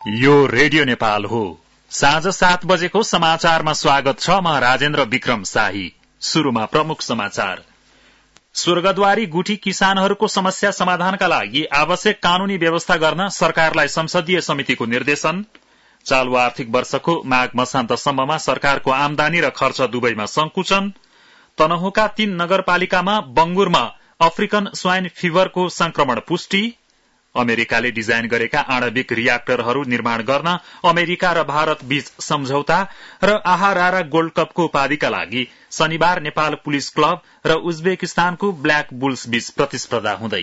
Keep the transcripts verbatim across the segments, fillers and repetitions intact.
यो रेडियो नेपाल हो। साँझ सात बजेको समाचारमा स्वागत छ। म राजेन्द्र विक्रम शाही। शुरूमा प्रमुख समाचार। स्वर्गद्वारी गुठी किसानहरूको समस्या समाधानका लागि आवश्यक कानूनी व्यवस्था गर्न सरकारलाई संसदीय समितिको निर्देशन। चालू आर्थिक वर्षको माघ मसान्तसम्ममा सरकारको आमदानी र खर्च दुवैमा संकुचन। तनहुँका तीन नगरपालिकामा बंगुरमा अफ्रिकन स्वाइन फिभरको संक्रमण पुष्टि। अमेरिकाले डिजाइन गरेका आणविक रियाक्टरहरू निर्माण गर्न अमेरिका र भारत बीच सम्झौता र आहारारा गोल्ड कपको उपाधिका लागि शनिबार नेपाल पुलिस क्लब र उज्बेकिस्तानको ब्ल्याक बुल्स बीच प्रतिस्पर्धा हुँदै।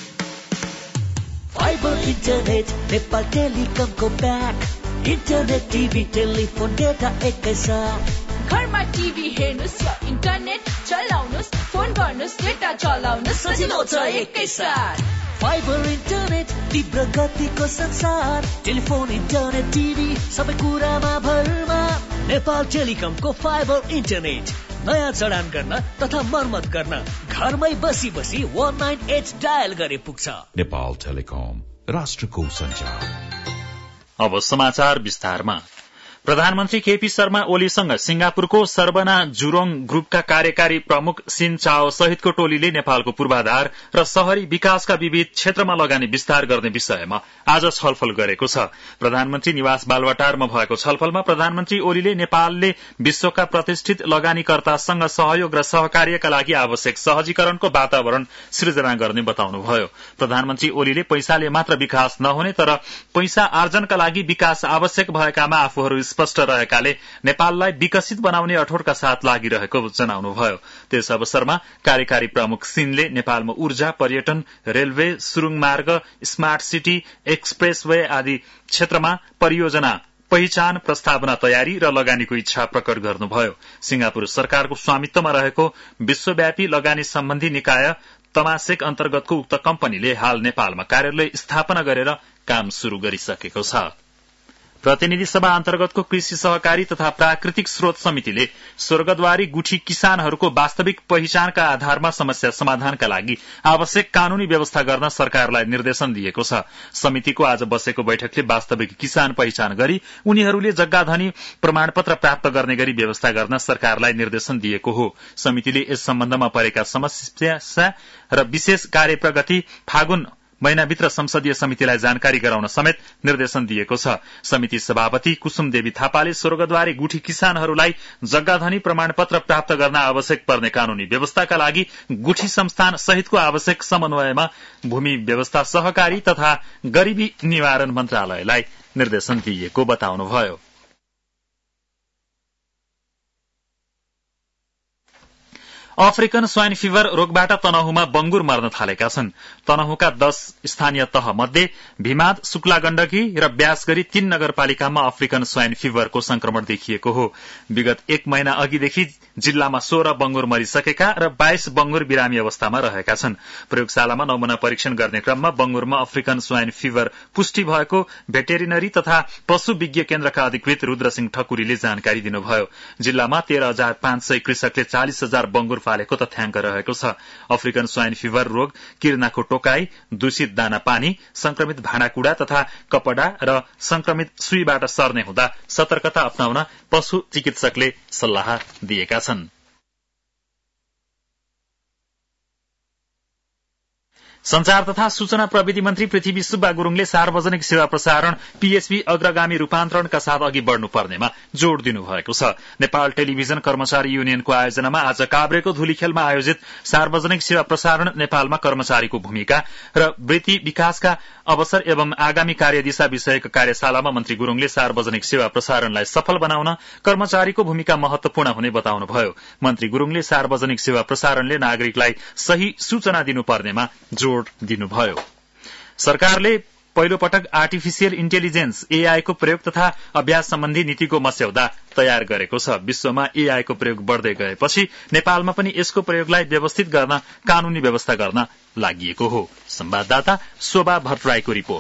फाइबर इन्टरनेट नेपाल टेलिकमको back internet TV telephone data एकैसाथ घरमा टिभी हेर्नुस् या इन्टरनेट चलाउनुस् फोन गर्नुस् डेटा चलाउनुस् सजिलो छ एकैसाथ। फाइबर इन्टरनेट तीव्र गतिको संसार टेलिफोन इन्टरनेट टिभी सबै कुरामा भरमा नेपाल टेलिकमको फाइबर इन्टरनेट नयाँ जडान गर्न तथा मर्मत गर्न घरमै बसी बसी एक नौ आठ डायल गरे पुग्छ। नेपाल टेलिकम राष्ट्रको सञ्चार। अब समाचार विस्तारमा। प्रधानमन्त्री केपी शर्मा ओलीसँग सिंगापुरको सर्बना जुरोङ ग्रुपका कार्यकारी प्रमुख सिन चाओ सहितको टोलीले नेपालको पूर्वाधार र शहरी विकासका विविध क्षेत्रमा लगानी विस्तार गर्ने विषयमा आज छलफल गरेको छ। प्रधानमन्त्री निवास बालवाटारमा भएको छलफलमा प्रधानमन्त्री ओलीले नेपालले विश्वका प्रतिष्ठित लगानीकर्तासँग सहयोग र सहकार्यका लागि आवश्यक सहजीकरणको वातावरण सृजना गर्ने बताउनुभयो। प्रधानमन्त्री ओलीले पैसाले मात्र विकास नहुने तर पैसा आर्जनका लागि विकास आवश्यक भएकामा आफूहरू स्पष्ट रहेकाले नेपाललाई विकसित बनाउने अठोटका साथ लागिरहेको जनाउनुभयो। त्यस अवसरमा कार्यकारी प्रमुख सिनले नेपालमा ऊर्जा, पर्यटन, रेलवे, सुरुङ मार्ग, स्मार्ट सिटी, एक्सप्रेसवे आदि क्षेत्रमा परियोजना पहिचान, प्रस्तावना तयारी र लगानीको इच्छा प्रकट गर्नुभयो। सिंगापुर सरकारको स्वामित्वमा रहेको विश्वव्यापी लगानी सम्बन्धी निकाय तमासेक अन्तर्गतको उक्त कम्पनीले हाल नेपालमा कार्यालय स्थापना गरेर काम शुरू गरिसकेको छ। प्रतिनिधि सभा अन्तर्गतको कृषि सहकारी तथा प्राकृतिक स्रोत समितिले स्वर्गद्वारी गुठी किसानहरूको वास्तविक पहिचानका आधारमा समस्या समाधानका लागि आवश्यक कानूनी व्यवस्था गर्न सरकारलाई निर्देशन दिएको छ। समितिको आज बसेको बैठकले वास्तविक किसान पहिचान गरी उनीहरूले जग्गाधनी प्रमाणपत्र प्राप्त गर्ने गरी व्यवस्था गर्न सरकारलाई निर्देशन दिएको हो। समितिले यस सम्बन्धमा परेका समस्या र विशेष कार्य प्रगति फागुन महिनाभित्र संसदीय समितिलाई जानकारी गराउन समेत निर्देशन दिएको छ। समिति सभापति कुसुम देवी थापाले स्वर्गद्वारी गुठी किसानहरूलाई जग्गाधनी प्रमाणपत्र प्राप्त गर्न आवश्यक पर्ने कानूनी व्यवस्थाका लागि गुठी संस्थान सहितको आवश्यक समन्वयमा भूमि व्यवस्था सहकारी तथा गरीबी निवारण मन्त्रालयलाई निर्देशन दिएको बताउनुभयो। अफ्रिकन स्वाइन फिभर रोगबाट तनहुँमा बंगुर मर्न थालेका छन्। तनहुँका दश स्थानीय तह मध्ये भिमाद, शुक्ला गण्डकी र ब्यास गरी तीन नगरपालिकामा अफ्रिकन स्वाइन फिभरको संक्रमण देखिएको हो। विगत एक महिना अघिदेखि जिल्लामा सोह्र बंगुर मरिसकेका र बाइस बंगुर बिरामी अवस्थामा रहेका छन्। प्रयोगशालामा नमूना परीक्षण गर्ने क्रममा बंगुरमा अफ्रिकन स्वाइन फिभर पुष्टि भएको भेटेरिनरी तथा पशु विज्ञ केन्द्रका अधिकृत रुद्रसिंह ठकुरीले जानकारी दिनुभयो। जिल्लामा तेह्र हजार पाँच सय कृषकले चालिस हजार बंगुर पालेको तथ्याङ्क रहेको छ। अफ्रिकन स्वाइन फिभर रोग किर्नाको टोकाई, दूषित दाना पानी, संक्रमित भाँडाकुड़ा तथा कपड़ा र संक्रमित सुईबाट सर्ने हुँदा सतर्कता अपनाउन पशु चिकित्सकले सल्लाह दिएका छन्। संचार तथा सूचना प्रविधि मन्त्री पृथ्वी सुब्बा गुरूङले सार्वजनिक सेवा प्रसारण पीएचपी अग्रगामी रूपान्तरणका साथ अघि बढ़नुपर्नेमा जोड़ दिनुभएको छ। नेपाल टेलिभिजन कर्मचारी युनियनको आयोजनामा आज काभ्रेको धुलीखेलमा आयोजित सार्वजनिक सेवा प्रसारण नेपालमा कर्मचारीको भूमिका र वृत्ति विकासका अवसर एवं आगामी कार्यदिशा विषयक कार्यशालामा मन्त्री गुरूङले सार्वजनिक सेवा प्रसारणलाई सफल बनाउन कर्मचारीको भूमिका महत्वपूर्ण हुने बताउनुभयो। मन्त्री गुरूङले सार्वजनिक सेवा प्रसारणले नागरिकलाई सही सूचना दिनुपर्नेमा जोड़ दिनुभयो। सरकारले पहिलो पटक आर्टिफिशियल इन्टेलिजेन्स एआई को प्रयोग तथा अभ्यास सम्बन्धी नीतिको मस्यौदा तयार गरेको छ। विश्वमा एआई को प्रयोग बढ़दै गएपछि नेपालमा पनि यसको प्रयोगलाई व्यवस्थित गर्न कानूनी व्यवस्था गर्न लागि हो। संवाददाता शोभा भट्टराईको रिपोर्ट।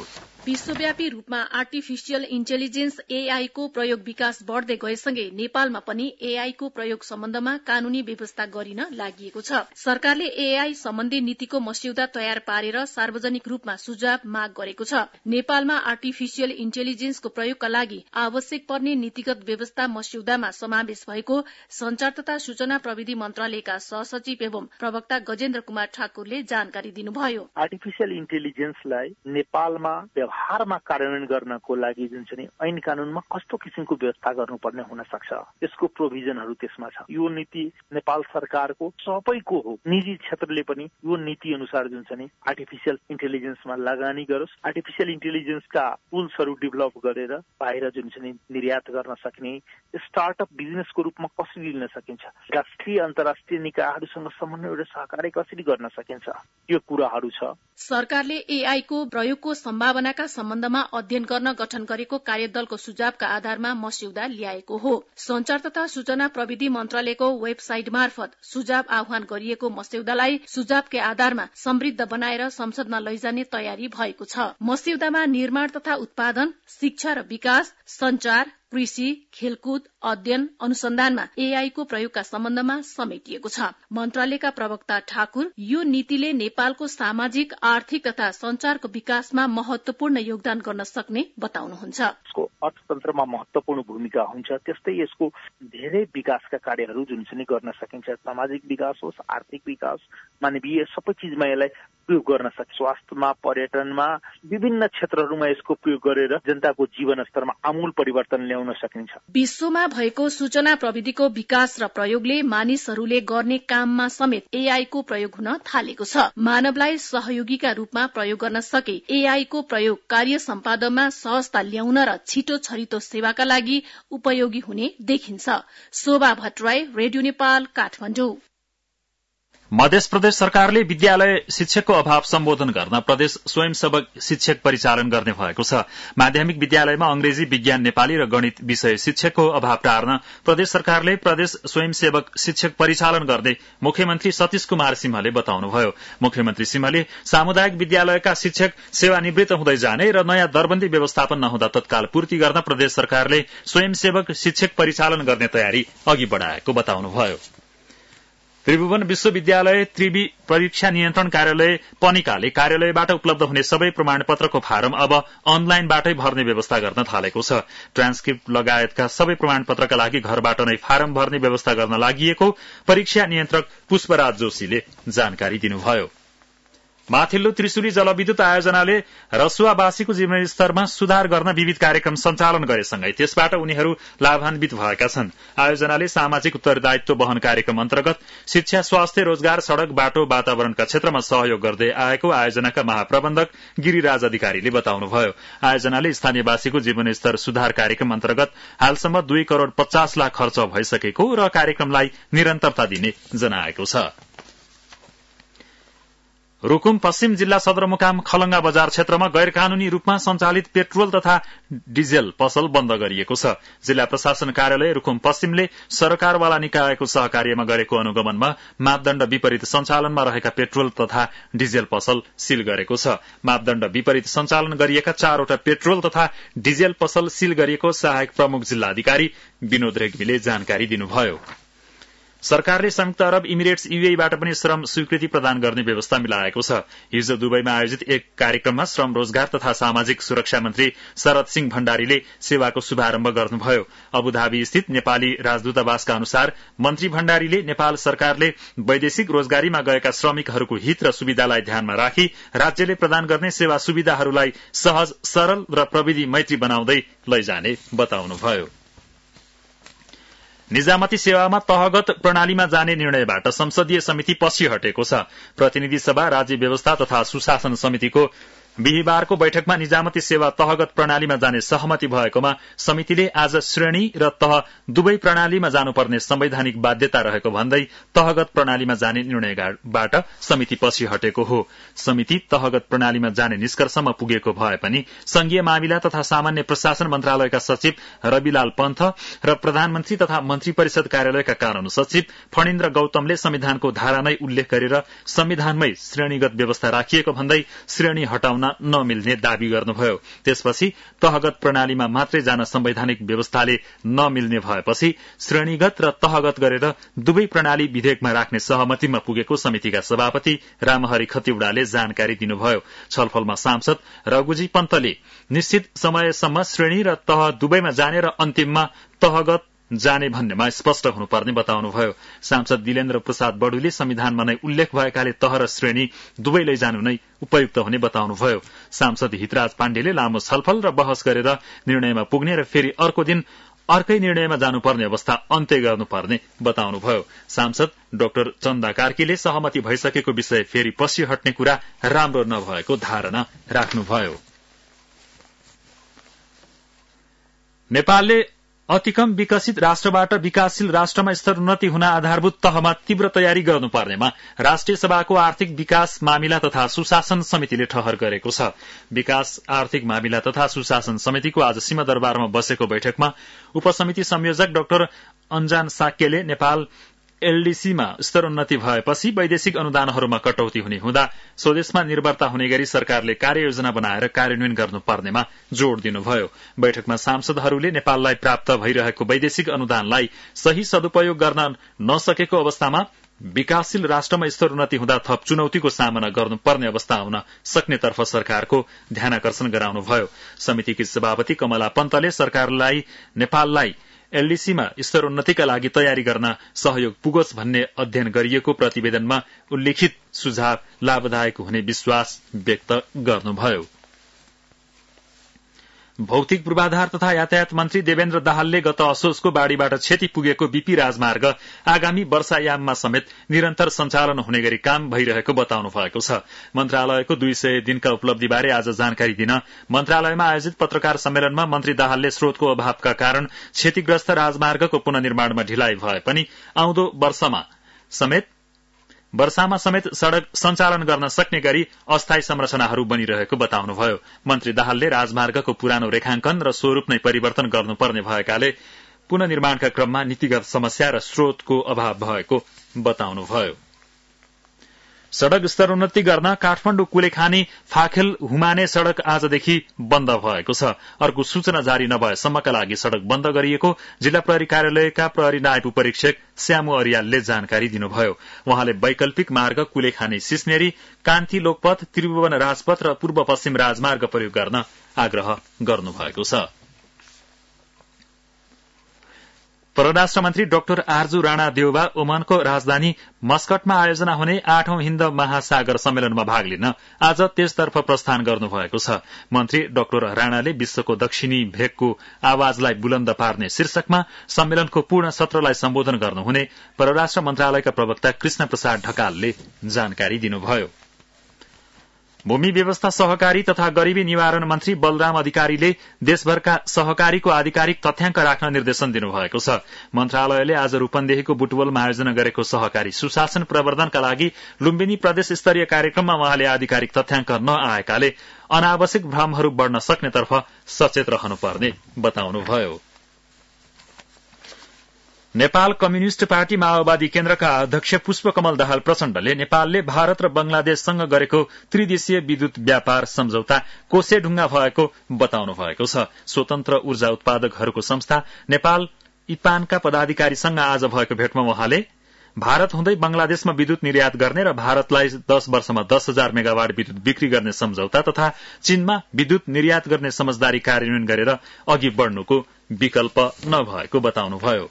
विश्वव्यापी रूपमा आर्टिफिशियल इन्टेलिजेन्स एआई को प्रयोग विकास बढ़दै गएसँगै नेपालमा पनि एआई को प्रयोग सम्बन्धमा कानूनी व्यवस्था गरिन लागि छ। सरकारले एआई सम्बन्धी नीतिको मस्यौदा तयार पारेर सार्वजनिक रूपमा सुझाव माग गरेको छ। नेपालमा आर्टिफिशियल इन्टेलिजेन्सको प्रयोगका लागि आवश्यक पर्ने नीतिगत व्यवस्था मस्यौदामा समावेश भएको संचार तथा सूचना प्रविधि मन्त्रालयका सहसचिव एवं प्रवक्ता गजेन्द्र कुमार ठाकुरले जानकारी दिनुभयो। आर्टिफिशियल इन्टेलिजेन्सलाई नेपालमा व्यवहारमा कार्यान्वयन गर्नको लागि जुन चाहिँ ऐन कानूनमा कस्तो किसिमको व्यवस्था गर्नुपर्ने हुन सक्छ, यसको प्रोभिजनहरू त्यसमा छ। यो नीति नेपाल सरकारको सबैको हो। निजी क्षेत्रले पनि यो नीति अनुसार जुन चाहिँ आर्टिफिशियल इन्टेलिजेन्समा लगानी गरोस्, आर्टिफिशियल इन्टेलिजेन्सका टुल्सहरू डेभलप गरेर बाहिर जुन चाहिँ निर्यात गर्न सक्ने, स्टार्टअप बिजनेसको रूपमा कसरी लिन सकिन्छ, राष्ट्रिय अन्तर्राष्ट्रिय निकायहरूसँग समन्वय र सहकार्य कसरी गर्न सकिन्छ, यो कुराहरू छ। सरकारले एआई को प्रयोगको सम्भावनाका सम्बन्धमा अध्ययन गर्न गठन गरेको कार्यदलको सुझावका आधारमा मस्यौदा ल्याएको हो। संचार तथा सूचना प्रविधि मन्त्रालयको वेबसाइट मार्फत सुझाव आह्वान गरिएको मस्यौदालाई सुझावकै आधारमा समृद्ध बनाएर संसदमा लैजाने तयारी भएको छ। मस्यौदामा निर्माण तथा उत्पादन, शिक्षा र विकास, संचार, कृषि, खेलकुद, अध्ययन, अनुसन्धानमा एआई को प्रयोगका सम्बन्धमा समेटिएको छ। मन्त्रालयका प्रवक्ता ठाकुर यो नीतिले नेपालको सामाजिक, आर्थिक तथा संचारको विकासमा महत्वपूर्ण योगदान गर्न सक्ने बताउनुहुन्छ। यसको अर्थतन्त्रमा महत्वपूर्ण भूमिका हुन्छ, त्यस्तै यसको धेरै विकासका कार्यहरू जुन चाहिँ गर्न सकिन्छ। सामाजिक विकास होस्, आर्थिक विकास, मानवीय सबै चिजमा यसलाई प्रयोग गर्न सक्छ। स्वास्थ्यमा, पर्यटनमा, विभिन्न क्षेत्रहरूमा यसको प्रयोग गरेर जनताको जीवन स्तरमा आमूल परिवर्तन ल्याउन सकिन्छ। विश्वमा भएको सूचना प्रविधिको विकास र प्रयोगले मानिसहरूले गर्ने काममा समेत एआई को प्रयोग हुन थालेको छ। मानवलाई सहयोगीका रूपमा प्रयोग गर्न सके एआई को प्रयोग कार्य सम्पादनमा सहजता ल्याउन र छिटो छरितो सेवाका लागि उपयोगी हुने देखिन्छ। शोभा भट्टराई, रेडियो नेपाल, काठमाडौँ। मध्य प्रदेश सरकारले विद्यालय शिक्षकको अभाव सम्बोधन गर्न प्रदेश स्वयंसेवक शिक्षक परिचालन गर्ने भएको छ। माध्यमिक विद्यालयमा अंग्रेजी, विज्ञान, नेपाली र गणित विषय शिक्षकको अभाव टार्न प्रदेश सरकारले प्रदेश स्वयंसेवक शिक्षक परिचालन गर्ने मुख्यमन्त्री सतीश कुमार सिंहले बताउनुभयो। मुख्यमन्त्री सिंहले सामुदायिक विद्यालयका शिक्षक सेवानिवृत्त हुँदै जाने र नयाँ दरबन्दी व्यवस्थापन नहुँदा तत्काल पूर्ति गर्न प्रदेश सरकारले स्वयंसेवक शिक्षक परिचालन गर्ने तयारी अघि बढ़ाएको बताउनुभयो। त्रिभुवन विश्वविद्यालय त्रिवी परीक्षा नियन्त्रण कार्यालय पनिकाले कार्यालयबाट उपलब्ध हुने सबै प्रमाणपत्रको फारम अब अनलाइनबाटै भर्ने व्यवस्था गर्न थालेको छ। ट्रान्सक्रिप्ट लगायतका सबै प्रमाणपत्रका लागि घरबाट नै फारम भर्ने व्यवस्था गर्न लागि परीक्षा नियन्त्रक पुष्पराज जोशीले जानकारी दिनुभयो। माथिल्लो त्रिशुली जलविद्युत आयोजनाले रसुवावासीको जीवनस्तरमा सुधार गर्न विविध कार्यक्रम सञ्चालन गरेसँगै त्यसबाट उनीहरू लाभान्वित भएका छन्। आयोजनाले सामाजिक उत्तरदायित्व वहन कार्यक्रम अन्तर्गत शिक्षा, स्वास्थ्य, रोजगार, सड़क, बाटो, वातावरणका क्षेत्रमा सहयोग गर्दै आएको आयोजनाका महाप्रबन्धक गिरिराज अधिकारीले बताउनुभयो। आयोजनाले स्थानीयवासीको जीवनस्तर सुधार कार्यक्रम अन्तर्गत हालसम्म दुई करोड़ पचास लाख खर्च भइसकेको र कार्यक्रमलाई निरन्तरता दिने जनाएको छ। रुकुम पश्चिम जिल्ला सदरमुकाम खलंगा बजार क्षेत्रमा गैर कानूनी रूपमा सञ्चालित पेट्रोल तथा डिजेल पसल बन्द गरिएको छ। जिल्ला प्रशासन कार्यालय रुकुम पश्चिमले सरकारवाला निकायको सहकार्यमा गरेको अनुगमनमा मापदण्ड विपरीत सञ्चालनमा रहेका पेट्रोल तथा डिजेल पसल सील गरेको छ। मापदण्ड विपरीत सञ्चालन गरिएका चारवटा पेट्रोल तथा डिजेल पसल सील गरिएको सहायक प्रमुख जिल्ला अधिकारी विनोद रेग्मीले जानकारी दिनुभयो। सरकारले संयुक्त अरब इमिरेट्स यूएईबाट पनि श्रम स्वीकृति प्रदान गर्ने व्यवस्था मिलाएको छ। हिजो दुबईमा आयोजित एक कार्यक्रममा श्रम, रोजगार तथा सामाजिक सुरक्षा मन्त्री शरद सिंह भण्डारीले सेवाको शुभारम्भ गर्नुभयो। अबुधाबी स्थित नेपाली राजदूतावासका अनुसार मन्त्री भण्डारीले नेपाल सरकारले वैदेशिक रोजगारीमा गएका श्रमिकहरूको हित र सुविधालाई ध्यानमा राखी राज्यले प्रदान गर्ने सेवा सुविधाहरूलाई सहज, सरल र प्रविधि मैत्री बनाउँदै लैजाने बताउनुभयो। निजामती सेवामा तहगत प्रणालीमा जाने निर्णयबाट संसदीय समिति पछि हटेको छ। प्रतिनिधि सभा, राज्य व्यवस्था तथा सुशासन समितिको बिहिबारको बैठकमा निजामती सेवा तहगत प्रणालीमा जाने सहमति भएकोमा समितिले आज श्रेणी र तह दुवै प्रणालीमा जानुपर्ने संवैधानिक बाध्यता रहेको भन्दै तहगत प्रणालीमा जाने निर्णयबाट समिति पछि हटेको हो। समिति तहगत प्रणालीमा जाने निष्कर्षमा पुगेको भए पनि संघीय मामिला तथा सामान्य प्रशासन मन्त्रालयका सचिव रविलाल पन्थ र प्रधानमन्त्री तथा मन्त्री परिषद कार्यालयका कानून सचिव फणिन्द्र गौतमले संविधानको धारा नै उल्लेख गरेर संविधानमै श्रेणीगत व्यवस्था राखिएको भन्दै श्रेणी हटाउन जान नमिल्ने दावी गर्नुभयो। त्यसपछि तहगत प्रणालीमा मात्रै जान संवैधानिक व्यवस्थाले नमिल्ने भएपछि श्रेणीगत र तहगत गरेर दुवै प्रणाली विधेयकमा राख्ने सहमतिमा पुगेको समितिका सभापति रामहरि खतिवड़ाले जानकारी दिनुभयो। छलफलमा सांसद रघुजी पन्तले निश्चित समयसम्म श्रेणी र तह दुवैमा जाने र अन्तिममा तहगत जाने भन्नेमा स्पष्ट हुनुपर्ने बताउनुभयो। सांसद दिलेन्द्र प्रसाद बडुले संविधानमा नै उल्लेख भएकाले तह र श्रेणी दुवै लैजानु नै उपयुक्त हुने बताउनुभयो। सांसद हितराज पाण्डेले लामो छलफल र बहस गरेर निर्णयमा पुग्ने र फेरि अर्को दिन अर्कै निर्णयमा जानुपर्ने अवस्था अन्त्य गर्नुपर्ने बताउनुभयो। सांसद डाक्टर चन्दा कार्कीले सहमति भइसकेको विषय फेरि पछि हट्ने कुरा राम्रो नभएको धारणा राख्नुभयो। नेपालले अति कम विकसित राष्ट्रबाट विकासशील राष्ट्रमा स्तरोन्नति हुन आधारभूत तहमा तीव्र तयारी गर्नुपर्नेमा राष्ट्रिय सभाको आर्थिक विकास मामिला तथा सुशासन समितिले ठहर गरेको छ। विकास आर्थिक मामिला तथा सुशासन समितिको आज सिंहदरबारमा बसेको बैठकमा उपसमिति संयोजक डाक्टर अन्जान साक्यले नेपाल एलडीसीमा स्तरोन्नति भएपछि वैदेशिक अनुदानहरूमा कटौती हुने हुँदा स्वदेशमा निर्भरता हुने गरी सरकारले कार्ययोजना बनाएर कार्यान्वयन गर्नुपर्नेमा जोड़ दिनुभयो। बैठकमा सांसदहरूले नेपाललाई प्राप्त भइरहेको वैदेशिक अनुदानलाई सही सदुपयोग गर्न नसकेको अवस्थामा विकासशील राष्ट्रमा स्तरोन्नति हुँदा थप चुनौतीको सामना गर्नुपर्ने अवस्था हुन सक्नेतर्फ सरकारको ध्यानाकर्षण गराउनुभयो। समितिकी सभापति कमला पन्तले सरकारलाई नेपाललाई एलडीसीमा स्तरोन्नतिका लागि तयारी गर्न सहयोग पुगोस् भन्ने अध्ययन गरिएको प्रतिवेदनमा उल्लेखित सुझाव लाभदायक हुने विश्वास व्यक्त गर्नुभयो। भौतिक पूर्वाधार तथा यातायात मन्त्री देवेन्द्र दाहालले गत असोजको बाढ़ीबाट क्षति पुगेको बीपी राजमार्ग आगामी वर्षायाममा समेत निरन्तर सञ्चालन हुने गरी काम भइरहेको बताउनु भएको छ। मन्त्रालयको दुई सय दिनका उपलब्धिबारे आज जानकारी दिन मन्त्रालयमा आयोजित पत्रकार सम्मेलनमा मन्त्री दाहालले स्रोतको अभावका कारण क्षतिग्रस्त राजमार्गको पुननिर्माणमा ढिलाइ भए पनि आउँदो वर्षमा समेत वर्षामा समेत सड़क सञ्चालन गर्न सक्ने गरी अस्थायी संरचनाहरू बनिरहेको बताउनुभयो। मन्त्री दाहालले राजमार्गको पुरानो रेखांकन र स्वरूप नै परिवर्तन गर्नुपर्ने भएकाले पुननिर्माणका क्रममा नीतिगत समस्या र स्रोतको अभाव भएको बताउनुभयो। सड़क स्तरोन्नति गर्न काठमाण्डु कुलेखानी फाखेल हुमाने सड़क आजदेखि बन्द भएको छ। अर्को सूचना जारी नभएसम्मका लागि सड़क बन्द गरिएको जिल्ला प्रहरी कार्यालयका प्रहरी नायब उपरीक्षक श्यामु अरियालले जानकारी दिनुभयो। उहाँले वैकल्पिक मार्ग कुलेखानी सिस्नेरी कान्ति लोकपथ त्रिभुवन राजपथ र पूर्व पश्चिम राजमार्ग प्रयोग गर्न आग्रह गर्नुभएको छ। परराष्ट्र मन्त्री डाक्टर आरजू राणा देउबा ओमानको राजधानी मस्कटमा आयोजना हुने आठौं हिन्द महासागर सम्मेलनमा भाग लिन आज त्यसतर्फ प्रस्थान गर्नुभएको छ। मन्त्री डाक्टर राणाले विश्वको दक्षिणी भेगको आवाजलाई बुलन्द पार्ने शीर्षकमा सम्मेलनको पूर्ण सत्रलाई सम्बोधन गर्नुहुने परराष्ट्र मन्त्रालयका प्रवक्ता कृष्ण प्रसाद ढकालले जानकारी दिनुभयो। भूमि व्यवस्था सहकारी तथा गरीबी निवारण मन्त्री बलराम अधिकारीले देशभरका सहकारीको आधिकारिक तथ्याङ्क राख्न निर्देशन दिनुभएको छ। मन्त्रालयले आज रूपन्देहीको बुटवलमा आयोजना गरेको सहकारी सुशासन प्रवर्धनका लागि लुम्बिनी प्रदेश स्तरीय कार्यक्रममा उहाँले आधिकारिक तथ्याङ्क नआएकाले अनावश्यक भ्रमहरू बढ़न सक्नेतर्फ सचेत रहनुपर्ने बताउनुभयो। नेपाल कम्युनिष्ट पार्टी माओवादी केन्द्रका अध्यक्ष पुष्पकमल दाहाल प्रचण्डले नेपालले भारत र बंगलादेशसँग गरेको त्रिदेशीय विद्युत व्यापार सम्झौता कोसेढुङ्गा भएको बताउनु भएको छ। स्वतन्त्र ऊर्जा उत्पादकहरूको संस्था नेपाल इपानका पदाधिकारीसँग आज भएको भेटमा उहाँले भारत हुँदै बंगलादेशमा विद्युत निर्यात गर्ने र भारतलाई दश वर्षमा दश हजार मेगावाट विद्युत बिक्री गर्ने सम्झौता तथा चीनमा विद्युत निर्यात गर्ने समझदारी कार्यान्वयन गरेर अघि बढ़नुको विकल्प नभएको बताउनुभयो।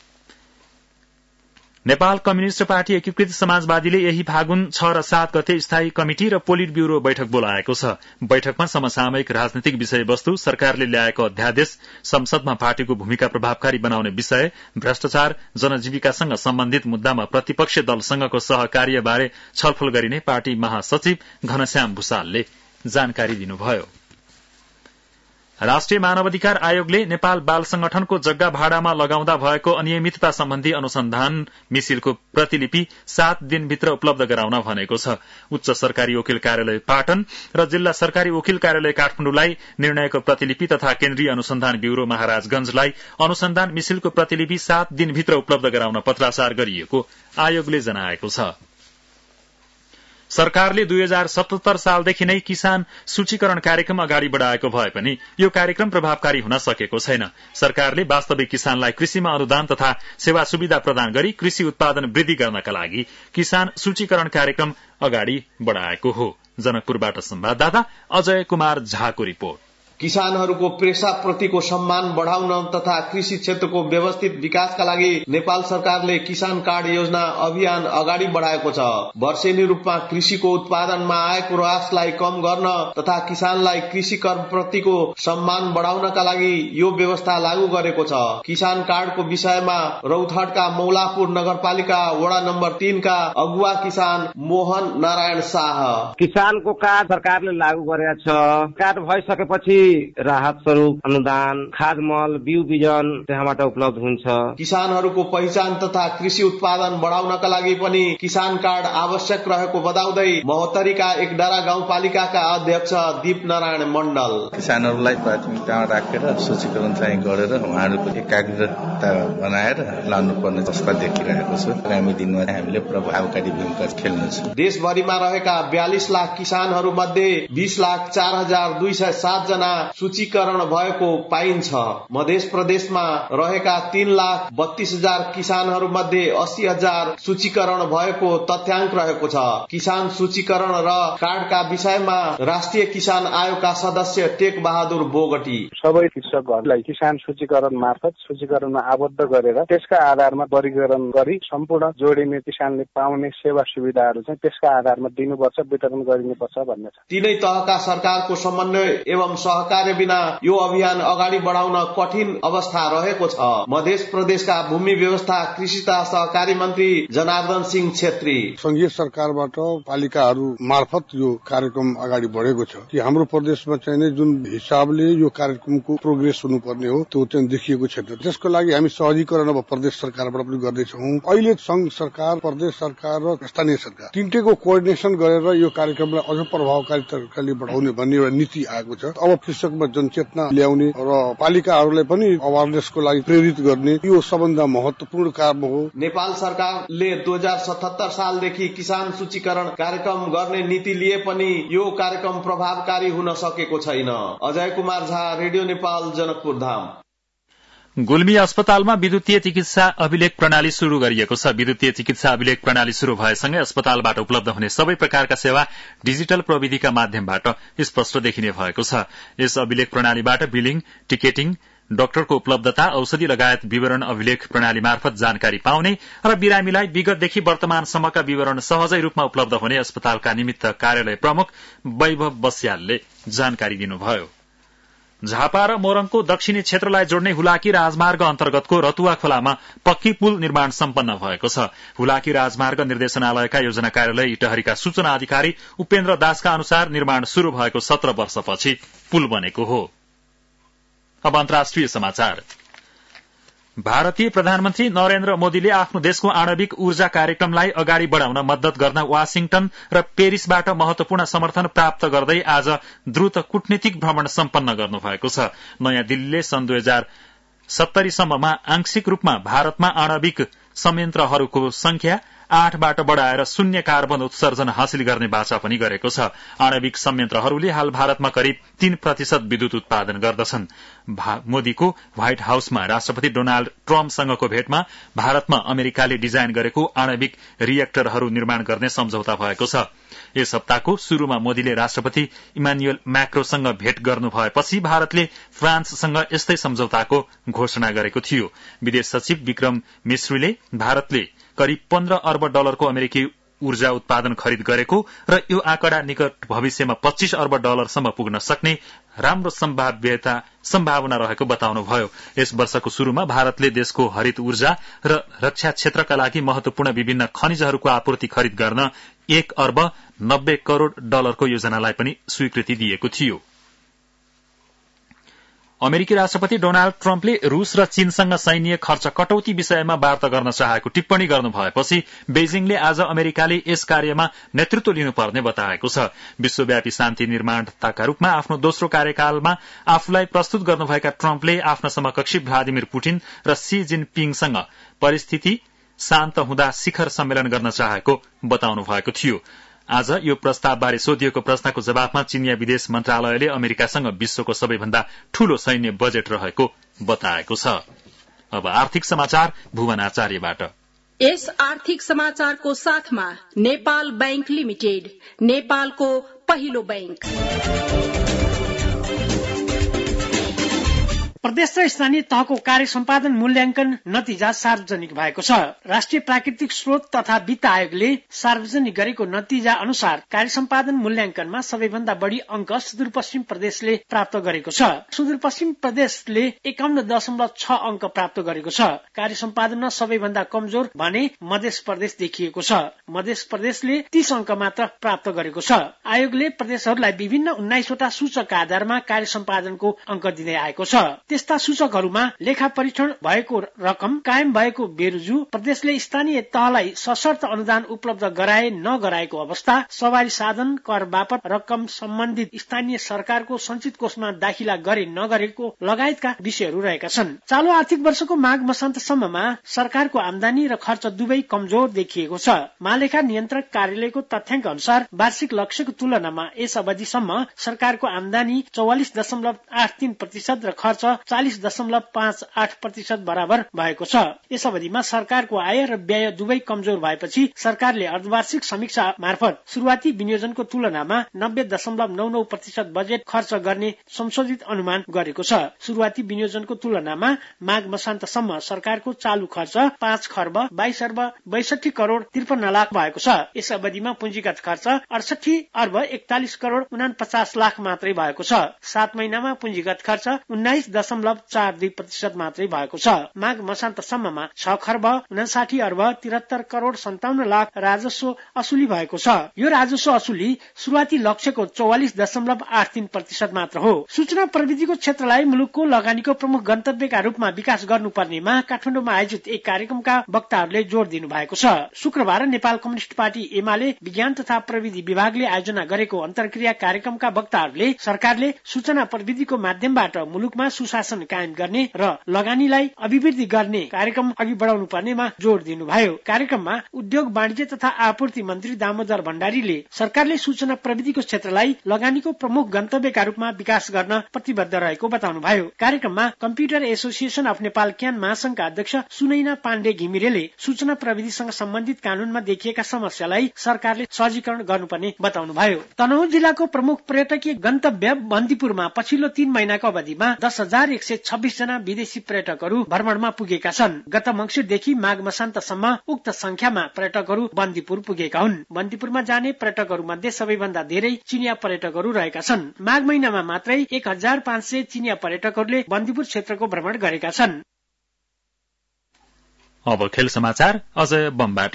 नेपाल कम्युनिष्ट पार्टी एकीकृत समाजवादीले यही फागुन छ र सात गते स्थायी कमिटी र पोलिट ब्यूरो बैठक बोलाएको छ। बैठकमा समसामयिक राजनीतिक विषयवस्तु, सरकारले ल्याएको अध्यादेश, संसदमा पार्टीको भूमिका प्रभावकारी बनाउने विषय, भ्रष्टाचार, जनजीविकासँग सम्बन्धित मुद्दामा प्रतिपक्ष दलसँगको सहकार्यबारे छलफल गरिने पार्टी महासचिव घनश्याम भूषालले जानकारी दिनुभयो। राष्ट्रिय मानवाधिकार आयोगले नेपाल बाल संगठनको जग्गा भाडामा लगाउँदा भएको अनियमितता सम्बन्धी अनुसन्धान मिसिलको प्रतिलिपि सात दिनभित्र उपलब्ध गराउन भनेको छ। उच्च सरकारी वकिल कार्यालय पाटन र जिल्ला सरकारी वकिल कार्यालय काठमाडौँलाई निर्णयको प्रतिलिपि तथा केन्द्रीय अनुसन्धान ब्यूरो महाराजगंजलाई अनुसन्धान मिसिलको प्रतिलिपि सात दिनभित्र उपलब्ध गराउन पत्राचार गरिएको आयोगले जनाएको छ। सरकारले दुई हजार सतहत्तर सालदेखि नै किसान सूचीकरण कार्यक्रम अगाडि बढ़ाएको भए पनि यो कार्यक्रम प्रभावकारी हुन सकेको छैन। सरकारले वास्तविक किसानलाई कृषिमा अनुदान तथा सेवा सुविधा प्रदान गरी कृषि उत्पादन वृद्धि गर्नका लागि किसान सूचीकरण कार्यक्रम अगाडि बढ़ाएको हो। जनकपुरबाट संवाददाता अजय कुमार झाको रिपोर्ट। किसानहरूको पेशाप्रतिको सम्मान बढ़ाउन तथा कृषि क्षेत्रको व्यवस्थित विकासका लागि नेपाल सरकारले किसान कार्ड योजना अभियान अगाडि बढ़ाएको छ। वर्षेनी रूपमा कृषिको उत्पादनमा आएको ह्रासलाई कम गर्न तथा किसानलाई कृषि कर्मप्रतिको सम्मान बढ़ाउनका लागि यो व्यवस्था लागू गरेको छ। किसान कार्डको विषयमा रौतहटका मौलापुर नगरपालिका वडा नम्बर तीनका अगुवा किसान मोहन नारायण शाह। किसानको कार्ड सरकारले लागू गरेको छ। कार्ड भइसकेपछि राहत स्वरूप अनुदान, खाद मल, बिउ बिजन त्यहाँबाट उपलब्ध हुन्छ। किसानहरूको पहिचान तथा कृषि उत्पादन बढ़ाउनका लागि पनि किसान कार्ड आवश्यक रहेको बताउँदै महोत्तरीका एकडारा गाउँपालिकाका अध्यक्ष दीप नारायण मण्डल किसानहरूलाई प्राथमिकतामा राखेर सूचीकरण चाहिँ गरेर उहाँहरूको एकाग्रता बनाएर लानुपर्ने अवस्था देखिरहेको छ। आगामी दिनमा हामीले प्रभावकारी भूमिका खेल्नेछौँ। देशभरिमा रहेका बयालिस लाख किसानहरू मध्ये बीस लाख चार हजार दुई सय सात जना सूचीकरण भएको पाइन्छ। मध्य प्रदेशमा रहेका तीन लाख बत्तीस हजार किसानहरू मध्ये अस्सी हजार सूचीकरण भएको तथ्याङ्क रहेको छ। किसान सूचीकरण र कार्डका विषयमा राष्ट्रिय किसान आयोगका सदस्य टेक बहादुर बोगटी सबै कृषकहरूलाई किसान सूचीकरण मार्फत सूचीकरणमा आबद्ध गरेर त्यसका आधारमा वर्गीकरण गरी सम्पूर्ण जोडिने किसानले पाउने सेवा सुविधाहरू चाहिँ त्यसका आधारमा दिनुपर्छ, वितरण गरिनुपर्छ भन्ने छ। तीनै तहका सरकारको समन्वय एवं सहकार्य बिना यो अभियान अगाडि बढ़ाउन कठिन अवस्था रहेको छ। मध्य प्रदेशका भूमि व्यवस्था कृषि तथा सहकारी मन्त्री जनार्दन सिंह छेत्री संघीय सरकारबाट पालिकाहरू मार्फत यो कार्यक्रम अगाडि बढ़ेको छ कि हाम्रो प्रदेशमा चाहिँ जुन हिसाबले यो कार्यक्रमको प्रोग्रेस हुनुपर्ने हो त्यो चाहिँ देखिएको छैन। त्यसको लागि हामी सहजीकरण अब प्रदेश सरकारबाट पनि गर्दैछौँ। अहिले संघ सरकार, प्रदेश सरकार र स्थानीय सरकार तीनटैको कोअर्डिनेसन गरेर यो कार्यक्रमलाई अझ प्रभावकारी तरिकाले बढ़ाउने भन्ने एउटा नीति आएको छ। अब कृषकमा जनचेतना ल्याउने र पालिकाहरूलाई पनि अवेरनेसको लागि प्रेरित गर्ने यो सबभन्दा महत्वपूर्ण काम हो। नेपाल सरकारले दुई हजार सतहत्तर सालदेखि किसान सूचीकरण कार्यक्रम गर्ने नीति लिए पनि यो कार्यक्रम प्रभावकारी हुन सकेको छैन। अजय कुमार झा, रेडियो नेपाल, जनकपुर धाम। गुल्मी अस्पतालमा विद्युतीय चिकित्सा अभिलेख प्रणाली शुरू गरिएको छ। विद्युतीय चिकित्सा अभिलेख प्रणाली शुरू भएसँगै अस्पतालबाट उपलब्ध हुने सबै प्रकारका सेवा डिजिटल प्रविधिका माध्यमबाट स्पष्ट देखिने भएको छ। यस अभिलेख प्रणालीबाट बिलिङ, टिकेटिङ, डाक्टरको उपलब्धता, औषधि लगायत विवरण अभिलेख प्रणाली मार्फत जानकारी पाउने र बिरामीलाई विगतदेखि वर्तमानसम्मका विवरण सहजै रूपमा उपलब्ध हुने अस्पतालका निमित्त कार्यालय प्रमुख वैभव बस्यालले जानकारी दिनुभयो। झापा र मोरङको दक्षिणी क्षेत्रलाई जोड्ने हुलाकी राजमार्ग अन्तर्गतको रतुवा खोलामा पक्की पुल निर्माण सम्पन्न भएको छ। हुलाकी राजमार्ग निर्देशनालयका योजना कार्यालय इटहरीका सूचना अधिकारी उपेन्द्र दासका अनुसार निर्माण शुरू भएको सत्र वर्षपछि पुल बनेको हो। अब अन्तर्राष्ट्रिय समाचार। भारतीय प्रधानमन्त्री नरेन्द्र मोदीले आफ्नो देशको आणविक ऊर्जा कार्यक्रमलाई अगाडि बढ़ाउन मद्दत गर्न वाशिंटन र पेरिसबाट महत्वपूर्ण समर्थन प्राप्त गर्दै आज द्रुत कूटनीतिक भ्रमण सम्पन्न गर्नुभएको छ। नयाँ दिल्लीले सन् दुई हजार सत्तरी सम्ममा आंशिक रूपमा भारतमा आणविक संयन्त्रहरूको संख्या आठबाट बढ़ाएर शून्य कार्बन उत्सर्जन हासिल गर्ने बाचा पनि गरेको छ। आणविक संयन्त्रहरूले हाल भारतमा करिब तीन प्रतिशत विद्युत उत्पादन गर्दछन्। मोदीको व्हाइट हाउसमा राष्ट्रपति डोनाल्ड ट्रम्पसँगको भेटमा भारतमा अमेरिकाले डिजाइन गरेको आणविक रिएक्टरहरू निर्माण गर्ने सम्झौता भएको छ। यस हप्ताको शुरूमा मोदीले राष्ट्रपति इमानुएल मैक्रोसँग भेट गर्नु भएपछि भारतले फ्रान्ससँग यस्तै सम्झौताको घोषणा गरेको थियो। विदेश सचिव विक्रम मिश्रीले भारतले करिब पन्ध्र अर्ब डलरको अमेरिकी ऊर्जा उत्पादन खरिद गरेको र यो आँकडा निकट भविष्यमा पच्चीस अर्ब डलरसम्म पुग्न सक्ने राम्रो सम्भाव्यता सम्भावना रहेको बताउनुभयो। यस वर्षको शुरूमा भारतले देशको हरित ऊर्जा र रक्षा क्षेत्रका लागि महत्वपूर्ण विभिन्न खनिजहरूको आपूर्ति खरिद गर्न एक अर्ब नब्बे करोड़ डलरको योजनालाई पनि स्वीकृति दिएको थियो। अमेरिकी राष्ट्रपति डोनाल्ड ट्रम्पले रूस र चीनसँग सैन्य खर्च कटौती विषयमा वार्ता गर्न चाहेको टिप्पणी गर्नु भएपछि बेजिङले आज अमेरिकाले यस कार्यमा नेतृत्व लिनुपर्ने बताएको छ। विश्वव्यापी शान्ति निर्माणताका रूपमा आफ्नो दोस्रो कार्यकालमा आफूलाई प्रस्तुत गर्नुभएका ट्रम्पले आफ्ना समकक्षी भ्लादिमिर पुटिन र सी जिनपिङसँग परिस्थिति शान्त हुँदा शिखर सम्मेलन गर्न चाहेको बताउनु भएको थियो। आज यो प्रस्तावबारे सोधिएको प्रश्नको जवाफमा चीनिया विदेश मन्त्रालयले अमेरिकासँग विश्वको सबैभन्दा ठूलो सैन्य बजेट रहेको बताएको छ। अब आर्थिक समाचार भुवन आचार्यबाट। यस आर्थिक समाचारको साथमा नेपाल बैंक लिमिटेड, नेपालको पहिलो बैंक। प्रदेश र स्थानीय तहको कार्य सम्पादन मूल्याङ्कन नतिजा सार्वजनिक भएको छ। राष्ट्रिय प्राकृतिक स्रोत तथा वित्त आयोगले सार्वजनिक गरेको नतिजा अनुसार कार्य सम्पादन मूल्याङ्कनमा सबैभन्दा बढ़ी अंक सुदूरपश्चिम प्रदेशले प्राप्त गरेको छ। सुदूरपश्चिम प्रदेशले एकाउन्न दशमलव छ अंक प्राप्त गरेको छ। कार्य सम्पादनमा सबैभन्दा कमजोर भने मध्य प्रदेश देखिएको छ। मध्य प्रदेशले तीस अंक मात्र प्राप्त गरेको छ। आयोगले प्रदेशहरूलाई विभिन्न उन्नाइसवटा सूचकका आधारमा कार्य सम्पादनको अंक दिँदै आएको छ। त्यस्ता सूचकहरूमा लेखा परीक्षण भएको रकम, कायम भएको बेरुजु, प्रदेशले स्थानीय तहलाई सशर्त अनुदान उपलब्ध गराए नगराएको अवस्था, सवारी साधन कर बापत रकम सम्बन्धित स्थानीय सरकारको संचित कोषमा दाखिला गरे नगरेको लगायतका विषयहरू रहेका छन्। चालू आर्थिक वर्षको माघ मसान्तसम्ममा सरकारको आमदानी र खर्च दुवै कमजोर देखिएको छ। महालेखा नियन्त्रक कार्यालयको तथ्याङ्क अनुसार वार्षिक लक्ष्यको तुलनामा यस अवधिसम्म सरकारको आमदानी चौवालिस दशमलव आठ तीन प्रतिशत र खर्च चालिस दशमलव पाँच आठ प्रतिशत बराबर भएको छ। यस अवधिमा सरकारको आय र व्यय दुवै कमजोर भएपछि सरकारले अर्धवार्षिक समीक्षा मार्फत शुरूआती विनियोजनको तुलनामा नब्बे दशमलव नौ नौ प्रतिशत बजेट खर्च गर्ने संशोधित अनुमान गरेको छ। शुरूआती विनियोजनको तुलनामा माघ मसान्तसम्म सरकारको चालू खर्च पाँच खर्ब बाइस अर्ब बैसठी करोड़ त्रिपन्न लाख भएको छ। यस अवधिमा पुँजीगत खर्च अडसठी अर्ब एकतालिस करोड़ उनापचास लाख मात्रै भएको छ। सात महिनामा पुँजीगत खर्च उन्नाइस दशमलव चार दुई प्रतिशत मात्रै भएको छ। माघ मसान्तसम्ममा छ खर्ब उनासाठी अर्ब तिहत्तर करोड़ सन्ताउन्न लाख राजस्व असुली भएको छ। यो राजस्व असुली शुरूआती लक्ष्यको चौवालिस दशमलव आठ तीन प्रतिशत मात्र हो। सूचना प्रविधिको क्षेत्रलाई मुलुकको लगानीको प्रमुख गन्तव्यका रूपमा विकास गर्नुपर्नेमा काठमाडौँमा आयोजित एक कार्यक्रमका वक्ताहरूले जोड़ दिनु भएको छ। शुक्रबार नेपाल कम्युनिष्ट पार्टी एमाले विज्ञान तथा प्रविधि विभागले आयोजना गरेको अन्तर्क्रिया कार्यक्रमका वक्ताहरूले सरकारले सूचना प्रविधिको माध्यमबाट मुलुकमा सुशासन कायम गर्ने र लगानीलाई अभिवृद्धि गर्ने कार्यक्रम अघि बढाउनु पर्नेमा जोड़ दिनुभयो। कार्यक्रममा उद्योग वाणिज्य तथा आपूर्ति मन्त्री दामोदर भण्डारीले सरकारले सूचना प्रविधिको क्षेत्रलाई लगानीको प्रमुख गन्तव्यका रूपमा विकास गर्न प्रतिबद्ध रहेको बताउनुभयो। कार्यक्रममा computer association of Nepal CAN महासंघका अध्यक्ष सुनैना पाण्डे घिमिरेले सूचना प्रविधिसँग सम्बन्धित कानूनमा देखिएका समस्यालाई सरकारले सहजीकरण गर्नुपर्ने बताउनुभयो। तनहुँ जिल्लाको प्रमुख पर्यटकीय गन्तव्य बन्दीपुरमा पछिल्लो तीन महिनाको अवधिमा दस हजार एक सय छब्बीस जना विदेशी पर्यटकहरू भ्रमणमा पुगेका छन्। गत मंसिरदेखि माघ मसान्तसम्म उक्त संख्यामा पर्यटकहरू बन्दीपुर पुगेका हुन्। बन्दीपुरमा जाने पर्यटकहरू मध्ये सबैभन्दा धेरै चिनिया पर्यटकहरू रहेका छन्। माघ महिनामा मात्रै एक हजार पाँच सय चिनिया पर्यटकहरूले बन्दीपुर क्षेत्रको भ्रमण गरेका छन्। अब खेल समाचार अजय बमबाट।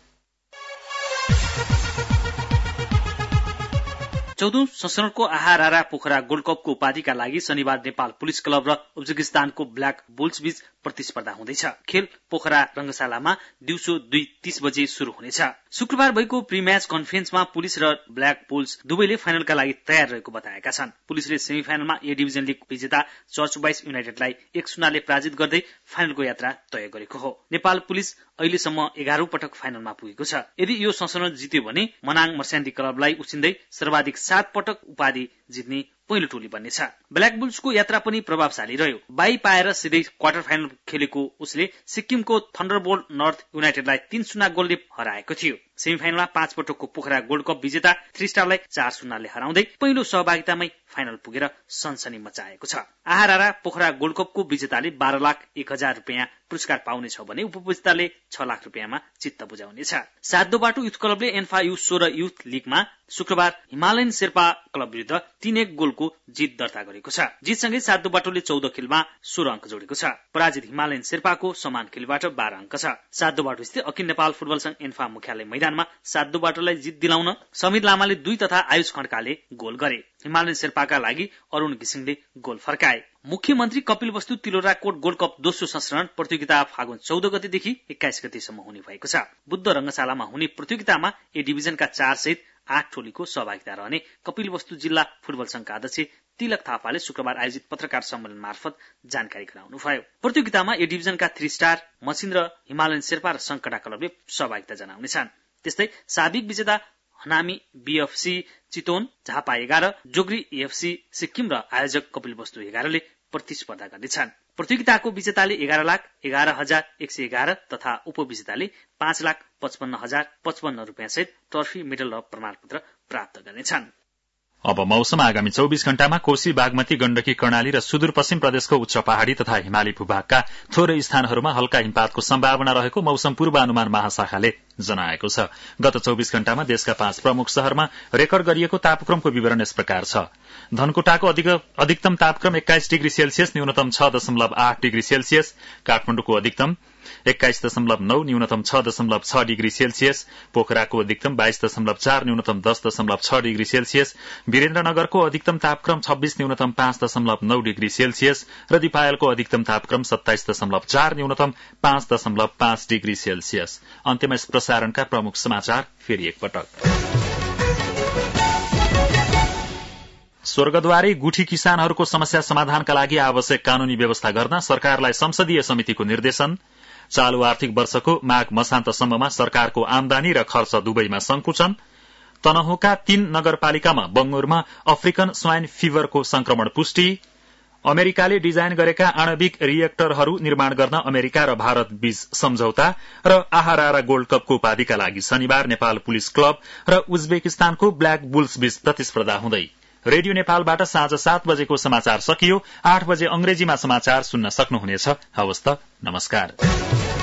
चौधौं संस्करणको आहारारा पोखरा गोल्ड कपको उपाधिका लागि शनिबार नेपाल पुलिस क्लब र उज्बेकिस्तानको ब्ल्याक बुल्स बीच प्रतिस्पर्धा हुँदैछ। खेल पोखरा रंगशालामा दिउँसो दुई तीस बजे शुरू हुनेछ। शुक्रबार भएको प्री म्याच कन्फरेन्समा पुलिस र ब्ल्याक बुल्स दुवैले फाइनलका लागि तयार रहेको बताएका छन्। पुलिसले सेमिफाइनलमा ए डिभिजन लीग विजेता चर्च बाइस युनाइटेडलाई एक शून्यले पराजित गर्दै फाइनलको यात्रा तय गरेको हो। नेपाल पुलिस अहिलेसम्म एघारौं पटक फाइनलमा पुगेको छ। यदि यो संस्करण जित्यो भने मनाङ मर्स्यान्डी क्लबलाई उछिन्दै सर्वाधिक सात पटक उपाधि जित्ने पहिलो टोली बन्नेछ। ब्ल्याक बुल्सको यात्रा पनि प्रभावशाली रह्यो। बाई पाएर सिधै क्वार्टर फाइनल खेलेको उसले सिक्किमको थन्डरबोल्ट नर्थ युनाइटेडलाई तीन शून्य गोलले हराएको थियो। सेमिफाइनलमा पाँच पटकको पोखरा गोल्ड कप विजेता थ्री स्टारलाई चार शून्यले हराउँदै पहिलो सहभागितामै फाइनल पुगेर सनसनी मचाएको छ। आहारारा पोखरा गोल्ड कपको विजेताले बाह्र लाख एक हजार रुपियाँ पुरस्कार पाउनेछ भने उपविजेताले छ लाख रुपियाँमा चित्त बुझाउनेछ। सातो बाटो युथ क्लबले एन्फा यु सोह्र युथ लीगमा शुक्रबार हिमालयन शेर्पा क्लब विरुद्ध तीन एक गोलको जित दर्ता गरेको छ। जितसँगै सातो बाटोले चौध खेलमा सोह्र अङ्क जोडेको छ। पराजित हिमालयन शेर्पाको समान खेलबाट बाह्र अङ्क छ। सातो बाटो स्थित अखिल नेपाल फुटबल संघ एन्फा मुख्यालय मैदानमा सातो बाटोलाई जित दिलाउन समीर लामाले दुई तथा आयुष खड्काले गोल गरे। हिमालयन शेर्पाका लागि अरूण घिसिङले गोल फर्काए। मुख्यमन्त्री कपिल वस्तु तिलोराकोट गोल्ड कप दोस्रो संस्करण प्रतियोगिता फागुन चौध गतेदेखि एक्काइस गतेसम्म हुने भएको छ। बुद्ध रंगशालामा हुने प्रतियोगितामा ए डिभिजनका चार सहित आठ टोलीको सहभागिता रहने कपिल वस्तु जिल्ला फुटबल संघका अध्यक्ष तिलक थापाले शुक्रबार आयोजित पत्रकार सम्मेलन मार्फत जानकारी गराउनुभयो। प्रतियोगितामा ए डिभिजनका थ्री स्टार मसिन र हिमालयन शेर्पा र संकटा क्लबले सहभागिता जनाउनेछन्। त्यस्तै साबिक विजेता हनामी बीएफसी चितवन झापा एघार, जोग्री एफसी सिक्किम र आयोजक कपिलवस्तु एघारले प्रतिस्पर्धा गर्नेछन्। प्रतियोगिताको विजेताले एघार लाख एघार हजार एक सय एघार तथा उपविजेताले पाँच लाख पचपन्न हजार पचपन्न रूपियाँ सहित ट्रफी, मेडल र प्रमाणपत्र प्राप्त गर्नेछन्। अब मौसम। आगामी चौबीस घण्टामा कोशी, बागमती, गण्डकी, कर्णाली र सुदूरपश्चिम प्रदेशको उच्च पहाड़ी तथा हिमाली भूभागका थोरै स्थानहरूमा हल्का हिमपातको सम्भावना रहेको मौसम पूर्वानुमान महाशाखाले जनाएको छ। गत चौबीस घण्टामा देशका पाँच प्रमुख शहरमा रेकर्ड गरिएको तापक्रमको विवरण यस प्रकार छ। धनकुटाको अधिकतम तापक्रम एक्काइस डिग्री सेल्सियस, न्यूनतम छ दशमलव आठ डिग्री सेल्सियस। काठमाडौँको अधिकतम एक्काइस दशमलव नौ, न्यूनतम छ दशमलव छ डिग्री सेल्सियस। पोखराको अधिकतम बाइस दशमलव चार, न्यूनतम दस दशमलव छ डिग्री सेल्सियस। वीरेन्द्रनगरको अधिकतम तापक्रम छब्बीस, न्यूनतम पाँच दशमलव नौ डिग्री सेल्सियस र दिपायलको अधिकतम तापक्रम सत्ताइस दशमलव चार, न्यूनतम पाँच दशमलव पाँच डिग्री सेल्सियस। अन्त्यमा यस प्रसारणका प्रमुख समाचार फेरि एकपटक। स्वर्गद्वारी गुठी किसानहरूको समस्या समाधानका लागि आवश्यक कानूनी व्यवस्था गर्न सरकारलाई संसदीय समितिको निर्देशन। चालू आर्थिक वर्षको माघ मसान्तसम्ममा सरकारको आमदानी र खर्च दुवैमा संकुचन। तनहुँका तीन नगरपालिकामा बंगुरमा अफ्रिकन स्वाइन फिभरको संक्रमण पुष्टि। अमेरिकाले डिजाइन गरेका आणविक रिएक्टरहरू निर्माण गर्न अमेरिका र भारत बीच सम्झौता। र आहारा गोल्ड कपको उपाधिका लागि शनिबार नेपाल पुलिस क्लब र उज्बेकिस्तानको ब्ल्याक बुल्स बीच प्रतिस्पर्धा हुँदै। रेडियो नेपालबाट साँझ सात बजेको समाचार सकियो। आठ बजे अंग्रेजीमा समाचार सुन्न सक्नुहुनेछ। हवस् त, नमस्कार।